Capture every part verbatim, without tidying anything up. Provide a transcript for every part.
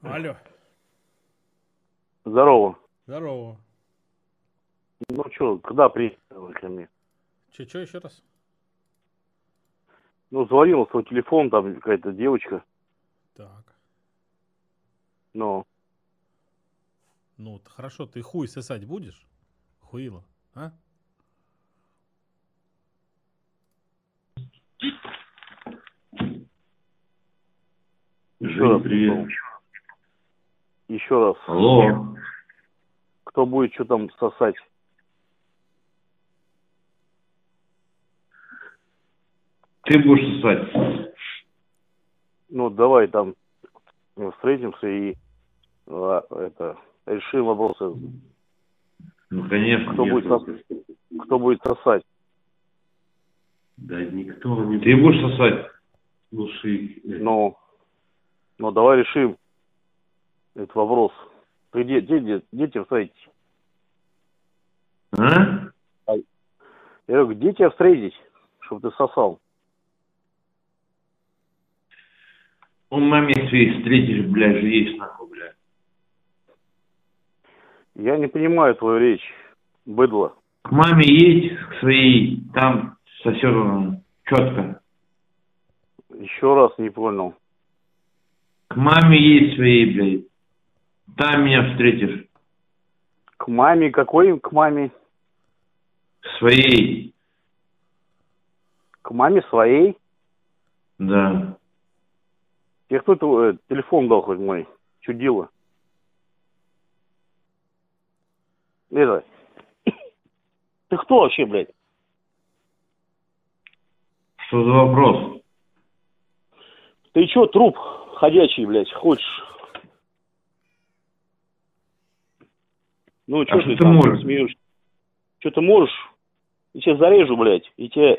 Алло. Здорово. Здорово. Ну что, когда приехал ко мне? Че, че еще раз? Ну, звонил свой телефон, там какая-то девочка. Так. Но. Ну, хорошо, ты хуй сосать будешь? Хуило, а? Еще раз. Привет. Еще раз. Алло. Кто будет что там сосать? Ты будешь сосать? Ну, давай там встретимся и а, это решим вопросы. Ну, конечно. Кто будет, сос... Кто будет сосать? Да никто не... Ты будешь сосать? Слушай. Ну, ну, давай решим этот вопрос. Ты где, где, где, где тебя встретить? А? Я говорю, где тебя встретить, чтобы ты сосал? У маме своей встретишь, блядь, же есть нахуй, блядь. Я не понимаю твою речь, быдло. К маме едь, к своей, там сосёт четко. Еще раз не понял. К маме едь своей, блядь. Там меня встретишь. К маме? Какой к маме? Своей. К маме своей? Да. Тебе кто твой телефон дал хоть мой? Чудило. Это. Ты кто вообще, блядь? Что за вопрос? Ты чё, труп ходячий, блядь, хочешь? Ну, чё А ты, что ты там можешь? смеешься? Чё ты можешь? Я тебя зарежу, блядь, и тебе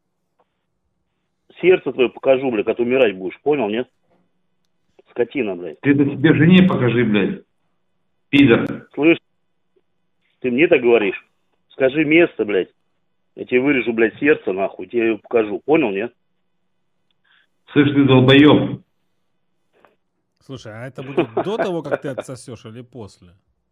сердце твое покажу, блядь, когда умирать будешь, понял, нет? Скотина, блядь. Ты это себе жене покажи, блядь. Пидор. Слышь, ты мне так говоришь? Скажи место, блядь. Я тебе вырежу, блядь, сердце, нахуй, тебе его покажу, понял, нет? Слышь, ты долбоёб. Слушай, а это будет до того, как ты отсосешь, или после?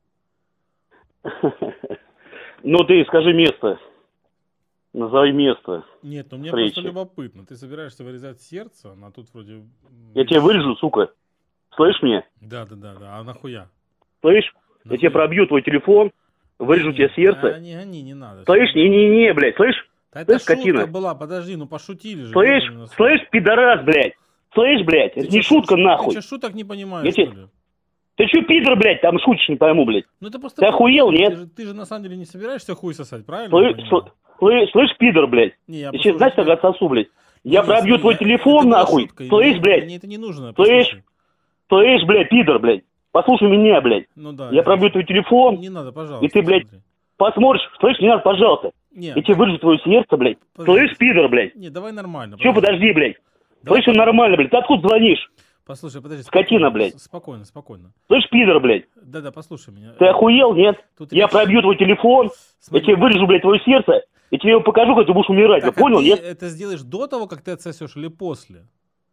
Ну, ты скажи место. Назови место. Нет, ну мне встречи. просто любопытно. Ты собираешься вырезать сердце, а тут вроде... Я тебя вырежу, сука. Слышь мне? Да, да, да, да. А нахуя? Слышь? Нахуя? Я тебе пробью твой телефон, вырежу не, тебе сердце. А, не гони, не надо. Слышь? Не-не-не, блядь, слышь? Да это Слышь, скотина? шутка была, подожди, ну пошутили же. Слышь? Слышь, пидорас, блядь? Слышь, блядь? Ты Это не чё, шутка, нахуй. Ты что, шуток не понимаешь, Я что тебе... ли? Ты чё, пидор, блядь, там шутишь, не пойму, блядь? Ну это просто... Ты охуел, ты, нет? Ты же, ты же на самом деле не собираешься хуй сосать, правильно? Слышь, слышь, слышь, пидор, блядь? Не, я я сейчас, знаешь, как отсосу, блядь? Я не, пробью не, твой я... телефон, нахуй. Шутка, Слышь, мне, блядь? Мне это не нужно, Слышь? послушай. Слышь, блядь, пидор, блядь. Послушай меня, блядь. Ну да. Я пробью твой телефон. Не надо, пожалуйста. И ты, блядь, смотри. посмотришь. Слышь, не надо, пожалуйста. Не, я тебе вырежу твое сердце, блядь. Подожди. Слышь, пидор, блядь. Не, давай нормально. Че, подожди, блядь. Давай, Слышь, нормально, блядь. Ты откуда звонишь? Послушай, подожди. Скотина, спокойно, блядь. Спокойно, спокойно. Слышь, пидор, блядь. Да-да, послушай меня. Ты охуел, нет? Тут я речь... пробью твой телефон. Смотри. Я тебе вырежу, блядь, твое сердце. Я тебе его покажу, как ты будешь умирать. Так, Ты понял, а ты нет? это сделаешь до того, как ты отсосешь, или после?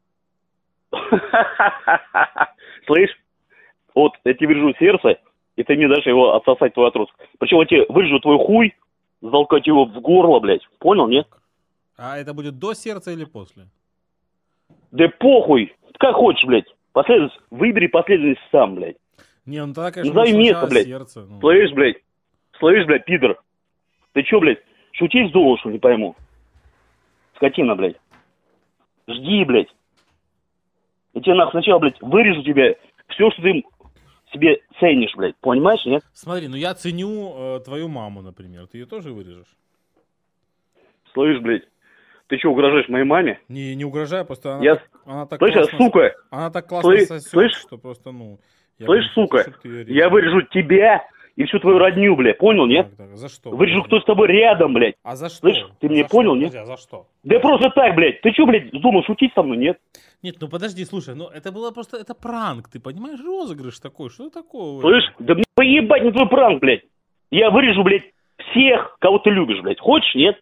Слышь, вот я тебе вырежу сердце, и ты мне дашь его отсосать, твой отросток. Причем я тебе вырежу твой хуй, залкать его в горло, блядь. Понял, нет? А это будет до сердца или после? Да похуй. Как хочешь, блядь. Последовательность. Выбери последовательность сам, блядь. Не, ну тогда, конечно, назови место, блядь. Сердце, ну... Слышь, блядь. Слышь, блядь, пидор. Ты чё, блядь, шутить вздумал, что не пойму? Скотина, блядь. Жди, блядь. Я тебе нахуй сначала, блядь, вырежу тебе все, что ты себе ценишь, блядь. Понимаешь, нет? Смотри, ну я ценю э, твою маму, например. Ты ее тоже вырежешь? Слышь, блядь. Ты что, угрожаешь моей маме? Не, не угрожаю, просто она, я... так, она так слышь, классно... сука. Она так классно слышь, сосет, слышь, что просто, ну... Я слышь, сука, я вырежу тебя и всю твою родню, блядь. Понял, нет? Так, так, за что? Вырежу, кто с тобой рядом, блядь. А за что? Слышь, ты а меня за понял, что? нет? Подожди, а за что? Да просто так, блядь. Ты что, блядь, думал шутить со мной, нет? Нет, ну подожди, слушай, ну это было просто, это пранк, ты понимаешь, розыгрыш такой, что такого? Слышь, да мне поебать на твой пранк, блядь. Я вырежу, блядь, всех, кого ты любишь, блядь. Хочешь, нет?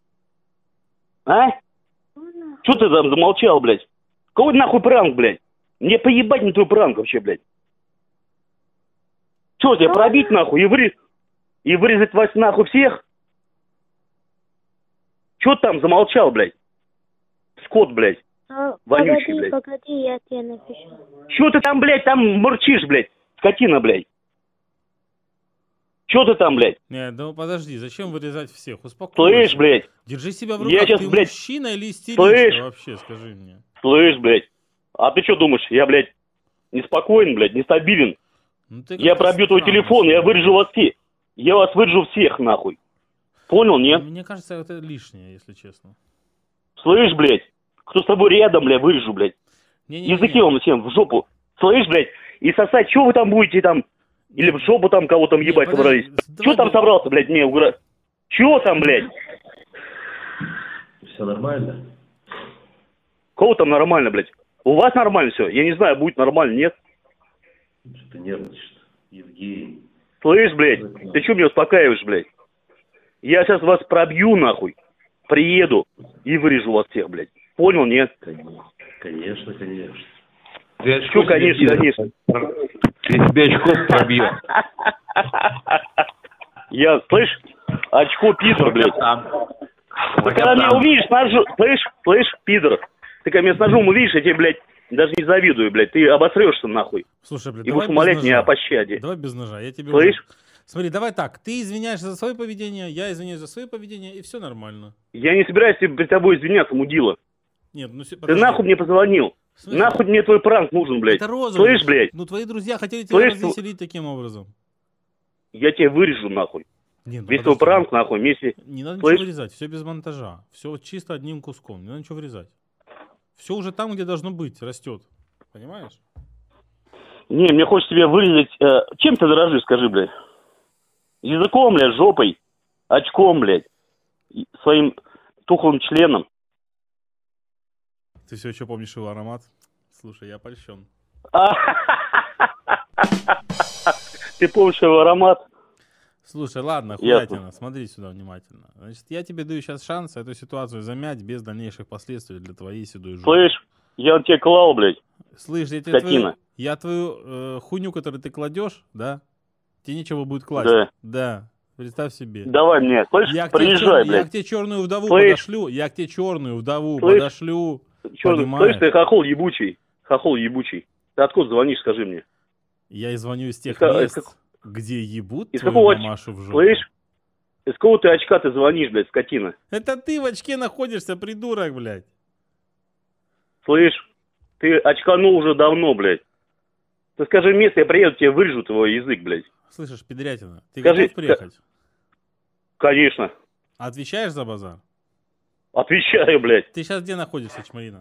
А? Что ты там замолчал, блядь? Какой нахуй пранк, блядь? Мне поебать на твой пранк вообще, блядь. Что, тебя пробить нахуй и, вырез... и вырезать вас нахуй всех? Че ты там замолчал, блядь? Скот, блядь. А, Вонючий, погоди, блядь. погоди, я тебе напишу. Че ты там, блядь, там мурчишь, блядь? Скотина, блядь. Че ты там, блядь? Не, ну подожди, зачем вырезать всех? Успокойся. Слышь, блядь? Держи себя в руках. Я щас, ты блядь, мужчина или истеричка слышь? вообще, скажи мне. Слышь, блядь? А ты что думаешь, я, блядь, неспокоен, блядь, нестабилен? Ну, ты Я как-то пробью твой странно телефон, я себя вырежу вас всех. Я вас вырежу всех, нахуй. Понял, нет? Мне кажется, это лишнее, если честно. Слышь, блядь? Кто с тобой рядом, блядь, вырежу, блядь. Не-не-не. Языки вам всем в жопу. Слышь, блядь? И сосать, что вы там будете там? Или в жопу там кого там Не, ебать подожди, собрались? давай Что там ты- собрался, блядь, мне уграть? Чего там, блядь? Все нормально? Кого там нормально, блядь? У вас нормально все? Я не знаю, будет нормально, нет? Что ты нервничаешь? Евгений. Слышь, блядь? Ты что меня успокаиваешь, блядь? Я сейчас вас пробью, нахуй. Приеду и вырежу вас всех, блядь. Понял, нет? Конечно, конечно. Ты Что, конечно, конечно. Я тебе очков пробьет. Я, слышь, очко пидор, блядь. Ты когда меня увидишь, ножу, слышь, слышь, пидор. Ты когда меня с ножом увидишь, я тебе, блядь, даже не завидую, блядь. Ты обосрешься, нахуй. Слушай, блядь, И давай будешь без умолять ножа. меня о пощаде. Давай без ножа, я тебе Слышь? уже- Смотри, давай так, ты извиняешься за свое поведение, я извиняюсь за свое поведение, и все нормально. Я не собираюсь перед тобой извиняться, мудила. Нет, ну... се- Ты подожди. нахуй мне позвонил. В смысле? Нахуй мне твой пранк нужен, блядь. Это розыгрыш. Слышь, блядь? Ну, твои друзья хотели тебя Слышь, развеселить таким образом. Я тебя вырежу, нахуй. Не, ну Весь твой подожди. пранк, нахуй, вместе. Не надо Слышь? ничего вырезать, все без монтажа. Все чисто одним куском, не надо ничего вырезать. Все уже там, где должно быть, растет. Понимаешь? Не, мне хочется тебя вырезать. э, чем ты дорожишь, скажи, блядь? Языком, блядь, жопой, очком, блядь. И своим тухлым членом. Ты все еще помнишь его аромат? Слушай, я польщен. Ты помнишь его аромат? Слушай, ладно, Ясно. хуятина, смотри сюда внимательно. Значит, я тебе даю сейчас шанс эту ситуацию замять без дальнейших последствий для твоей седой жопы. Слышь, я тебе клал, блядь. Слышь, я, тебе Скотина. твою, я твою э, хуйню, которую ты кладешь, да? Тебе нечего будет класть. Да. Да. Представь себе. Давай мне, слышь, Я к, тебе приезжай, чер- я блядь. к тебе черную вдову Слышь? подошлю. Я к тебе черную вдову Слышь? подошлю. Чё, понимаешь? слышь, ты хохол ебучий. Хохол ебучий. Ты откуда звонишь, скажи мне? Я и звоню из тех Из ка- мест, из как- где ебут из твою какого оч- мамашу в жопу. Слышь? Из какого ты очка ты звонишь, блядь, скотина? Это ты в очке находишься, придурок, блядь. Слышь, ты очканул уже давно, блядь. Ты скажи место, я приеду, тебе вырежу твой язык, блядь. Слышишь, педрятина, ты Скажи, готов приехать? Конечно. Отвечаешь за базар? Отвечаю, блядь. Ты сейчас где находишься, Чмарина?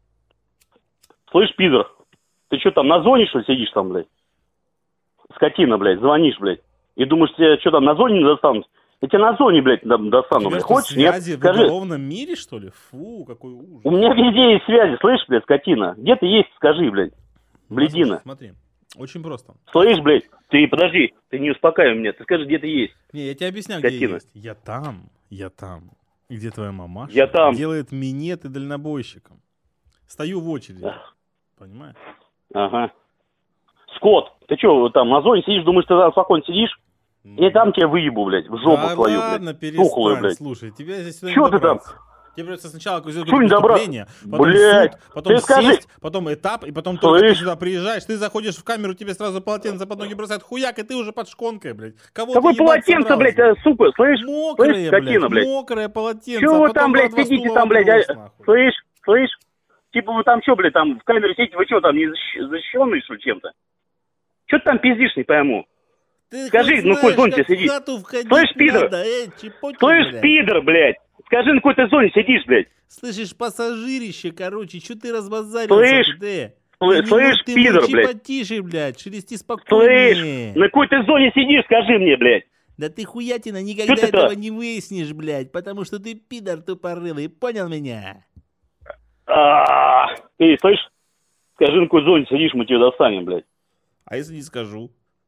Слышь, пидор, ты что там, на зоне, что ли, сидишь там, блядь? Скотина, блядь, звонишь, блядь. И думаешь, тебя что там, на зоне не достанут? Я тебя на зоне, блядь, там У достану, тебя блядь. что, Хочешь, нет? связи в Скажи. уголовном мире, что ли? Фу, какой ужас. У меня везде есть связи, слышь, блядь, скотина? Где ты есть, скажи, блядь. Блядина. Смотри, смотри, очень просто. Слышь, блядь, ты подожди, ты не успокаивай меня, ты скажи, где ты есть. Не, я тебе объясняю, где я Скотина. есть. Я там, я там. И где твоя мамаша Я там. делает минеты дальнобойщиком. Стою в очереди. Ах. Понимаешь? Ага. Скот, ты что, там на зоне сидишь, думаешь, ты там спокойно сидишь? Ну, Я там тебя выебу, блядь, в жопу да твою, ладно, блядь. Тухлую, перестань, блядь. слушай, тебя здесь сюда Чё не ты там? добраться. Тебе придется сначала сделать Чё не добраться? преступление, потом Блядь, суд, потом ты скажи. сесть, потом этап, и потом только ты Слышь? сюда приезжаешь, ты заходишь в камеру, тебе сразу полотенце под ноги бросают, хуяк, и ты уже под шконкой, блядь. Кого Какое ты ебать полотенце, собрался? блядь, а, сука, слышь? Мокрое, Слышь, скотина, блядь, блядь. мокрое полотенце. Чё а вы потом там, блядь, два сидите стула там, блядь, вопрос, а, нахуй. слышь, слышь? Типа вы там что, блядь, там в камере сидите, вы что там, не защ- защищенные, что ли, чем-то? Чё ты там пиздишь, не пойму? Ты Скажи, хоть ну, знаешь, какой зон как тебе сидит? в хату входить Слышь, пидор? надо, э, чепотик, Слышь, блядь. пидор, блядь, скажи, на какой ты зоне сидишь, блядь? Слышишь, пассажирище, короче, что ты разбазарился? Слышь, ты? слышь, Ты не слышь, мол- ты пидор, молчи блядь. потише, блядь, шелести Слышь, спокойнее. на какой ты зоне сидишь, скажи мне, блядь? Да ты хуятина никогда ты этого так? не выяснишь, блядь, потому что ты пидор тупорылый, понял меня? А, Эй, слышь, скажи, на какой зоне сидишь, мы тебя достанем, блядь. А если не скажу?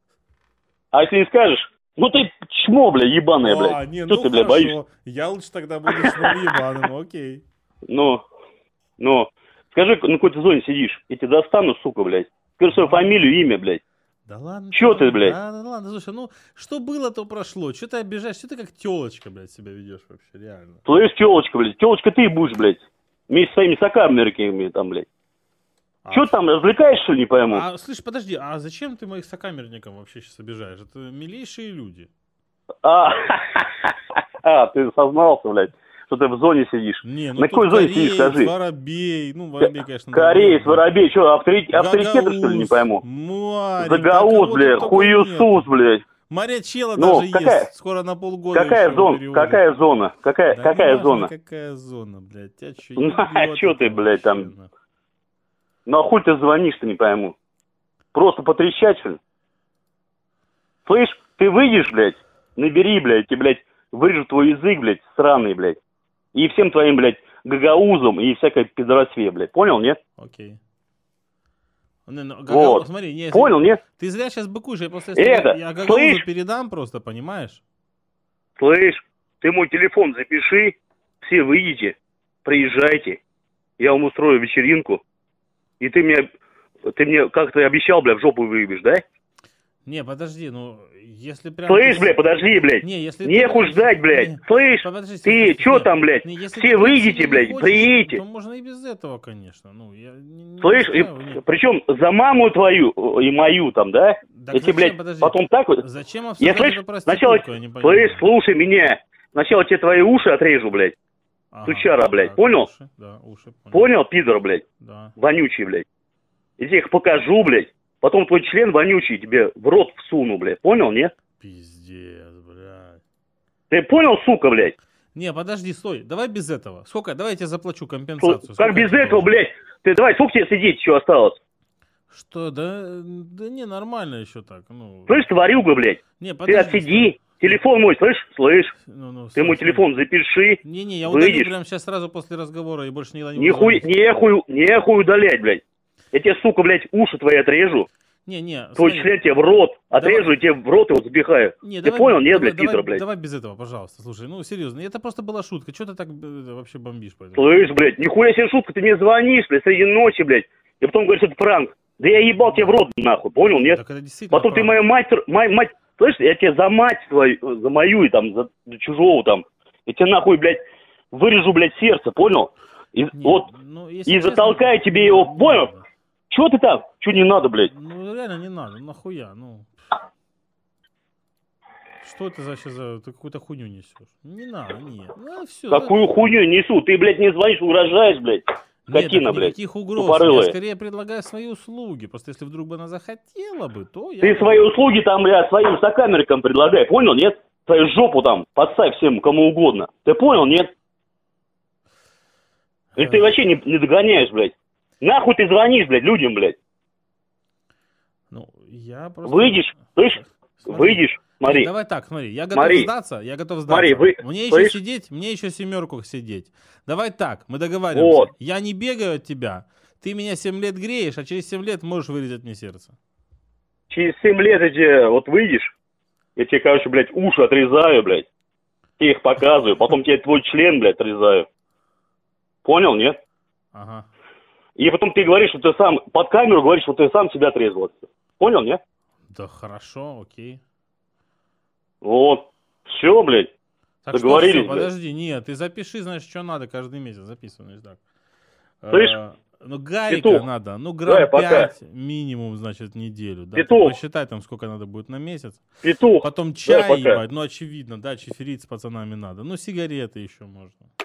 А если не скажешь, ну ты чмо, блядь, ебаное, А, блядь. не, Что ну ты, блядь, хорошо. боишься? Я лучше тогда буду чмом ебаным, окей. Ну, ну, Скажи, на какой ты зоне сидишь? Я тебя достану, сука, блядь. Скажи свою фамилию, имя, блядь. Да ладно. Чё ты, блядь? Да, да ладно, слушай, ну, что было, то прошло. Чё ты обижаешь? Чё ты как тёлочка, блядь, себя ведёшь вообще, реально? Слышь, тёлочка, блядь. Тёлочка ты будешь, блядь. Вместе с своими сокамерниками там, блядь. А, Чё там, развлекаешь, что ли, не пойму? А, слышь, подожди, а зачем ты моих сокамерников вообще сейчас обижаешь? Это милейшие люди. А, а, ты сознался, блядь, что ты в зоне сидишь. Не, ну На какой тут зоне сидишь, кореец, скажи? воробей, ну, воробей, конечно, Кореец, другой, воробей, что, авторитет, да. авторитеты, что ли, не Гагауз, пойму? Марик, Загаус, да блядь, кого тут только хуюсус, нет. блядь. Мария Чела Ну, даже какая- есть, скоро на полгода Какая еще зона? переводят. Какая зона? Какая, Да какая неважно, зона? какая зона, блядь, тебя чё, Ну, а ебёт чё это ты, блядь, там? вообще, нахуй? Ну, а хуй ты звонишь-то, не пойму. Просто потрещать, что ли? Слышь, ты выйдешь, блядь, набери, блядь, и, блядь, вырежу твой язык, блядь, сраный, блядь. И всем твоим, блядь, гагаузам и всякой пидоросве, блядь. Понял, нет? Окей. Не, ну, Вот. Гагаузу, смотри, не, если- Понял, нет? Ты зря сейчас быкуешь, я просто Это, я Гагаузу слышь? передам просто, понимаешь? Слышь, ты мой телефон запиши, все выйдите, приезжайте, я вам устрою вечеринку, и ты мне, ты мне, как ты обещал, бля, в жопу выебешь, да? Не, подожди, ну, если прям... Слышь, ты- бля, подожди, блядь, Не, если нехуй ты- ждать, блядь, Не, слышь, подожди, ты стой, стой, чё нет. там, блядь, Не, если все ты выйдите, сильно блядь, хочешь, приедете. то можно и без этого, конечно. Ну, я не, не Слышь, настаиваю, нет. причем за маму твою и мою там, да? Так Я тебе, зачем, блядь, подожди, потом так вот... Зачем Я, обсуждать слышь, эту сначала, проститутку, я не понимаю. слышь, слушай меня, сначала тебе твои уши отрежу, блядь, Ага, сучара, блядь, так, понял? Уши, да, уши, понял. Понял, пидор, блядь, Да. вонючий, блядь. Я тебе их покажу, блядь, потом твой член вонючий тебе в рот всуну, блядь, понял, нет? Пиздец, блядь. Ты понял, сука, блядь? Не, подожди, стой, давай без этого. Сколько? Давай я тебе заплачу компенсацию. Как Сколько без тебе этого, должен? блядь? Ты давай, сколько тебе сидеть еще осталось? Что, да, да не, нормально еще так. Ну, Слышь, тварюга, блядь, не, ты подожди. отсиди, телефон мой, слышь, слышь, Ну, ну, ты стой, мой смотри. телефон запиши, Не-не, я удалю выйдешь. прямо сейчас сразу после разговора и больше никогда не нихуй, позвоню. нехуй, нехуй удалять, блядь. Я тебе, сука, блядь, уши твои отрежу, Не-не, твой смотри. член тебе в рот отрежу Давай. и тебе в рот его запихаю. Не, Ты давай, понял, нет, давай, блядь, давай, пидор, блядь? Давай без этого, пожалуйста. Слушай, ну серьезно, это просто была шутка. Что ты так э, вообще бомбишь по этому? Слышь, блядь, нихуя себе шутка, ты мне звонишь, блядь, среди ночи, блядь, и потом говоришь, это пранк. Да я ебал тебе в рот, нахуй, понял, нет? Так это действительно Потом ты правда. мою мать, мать, мать, слышь, я тебе за мать твою, за мою и там, за, за чужого там, я тебе нахуй, блядь, вырежу, блядь, сердце, понял? И, Не, вот, ну, если и честно, затолкаю тебе не его, надо, не понял? надо. Чего ты там? Чего не надо, блядь? Ну реально не надо, ну нахуя, ну. Что это вообще за... Ты какую-то хуйню несешь? Не надо, нет. Ну, все. Какую хуйню несу? Ты, блядь, не звонишь, угрожаешь, блядь. Скотина, блядь. Никаких угроз. тупорылая. Я скорее предлагаю свои услуги. Просто если вдруг бы она захотела бы, то я... Ты свои услуги там, блядь, своим сокамерикам предлагай, понял, нет? Твою жопу там подставь всем, кому угодно. Ты понял, нет? И ты вообще не, не догоняешь, блядь. Нахуй ты звонишь, блядь, людям, блядь. Ну, я просто... Выйдешь, слышь? Смотри. Выйдешь, смотри. Давай так, смотри, я готов Смотри. сдаться, я готов сдаться. Смотри, вы- Мне еще слышь? сидеть, мне еще семерку сидеть. Давай так, мы договариваемся. Вот. Я не бегаю от тебя, ты меня семь лет греешь, а через семь лет можешь вырезать мне сердце. Через семь лет я тебе, вот выйдешь, я тебе, короче, блядь, уши отрезаю, блядь. Тебе их показываю, потом тебе твой член, блядь, отрезаю. Понял, нет? Ага. И потом ты говоришь, что ты сам, под камеру говоришь, что ты сам себя отрезал. Понял, нет? Да хорошо, окей. Вот. Все, блядь. Так Договорились, что, всё, блядь. подожди, нет, ты запиши, знаешь, что надо каждый месяц, записываешь так. Слышь? Э, ну, гарика Петух, надо, ну, давай, грамм пока. пять минимум, значит, в неделю. Да? Ты Петух. посчитай там, сколько надо будет на месяц. Петух. Потом чай пока. ебать, ну, очевидно, да, чиферить с пацанами надо. Ну, сигареты еще можно.